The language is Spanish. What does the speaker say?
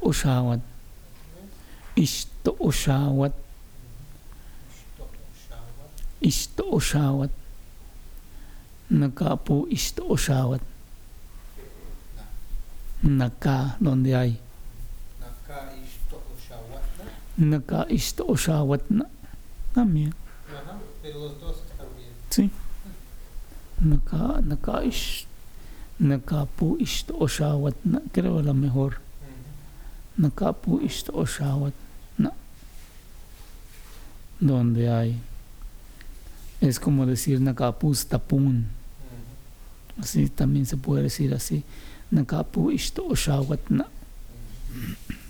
oshawat. Ishto oshawat. Ishto oshawat. Nakapu ishto oshawat. Naka, donde hay. Naka ishto oshawat na. También. Ajá, pero los dos están bien. Sí. Nakapu ishto oshawat na. Creo la mejor. Nakapu ishto oshawat na. Donde hay. Es como decir nakapus tapun. Así también se puede decir así. Nakapu ishto oshawat na.